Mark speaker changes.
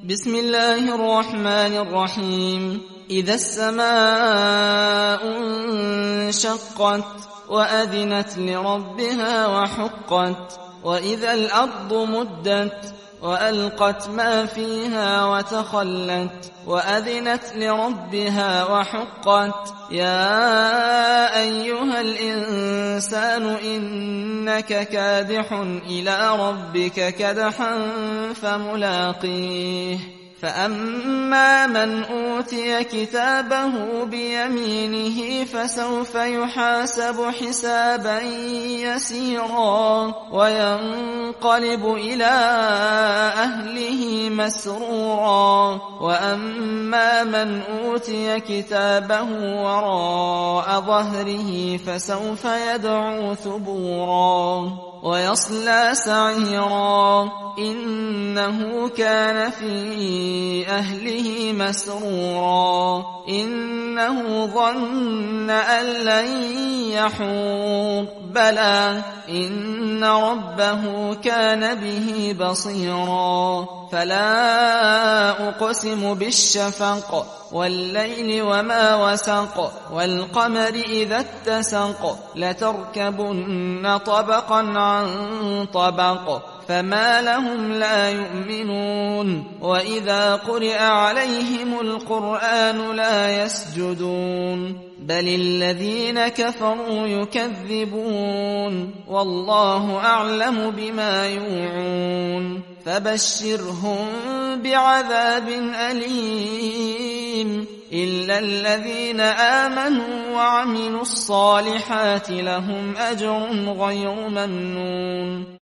Speaker 1: بسم الله الرحمن الرحيم. إذا السماء انشقت وأذنت لربها وحقت، وإذا الأرض مدت وألقت ما فيها وتخلت وأذنت لربها وحقت. يا أيها الإنسان إنك كادح إلى ربك كدحا فملاقيه. فأما من أوتي كتابه بيمينه فسوف يحاسب حسابا يسيرا وينقلب إلى أهله مسرورا. وأما من أوتي كتابه وراء ظهره فسوف يدعو ثبورا ويصلى سعيرا إنه كان في أهله مسرورا إنه ظن أن لن يحور بلى إن ربه كان به بصيرا. فلا أقسم بالشفق والليل وما وسق والقمر إذا اتسق لتركبن طبقا عن طبق فما لهم لا يؤمنون. وإذا قرئ عليهم القرآن لا يسجدون بل الذين كفروا يكذبون والله أعلم بما يوعون. فبشرهم بعذاب أليم إلا الذين آمنوا وعملوا الصالحات لهم أجر غير ممنون.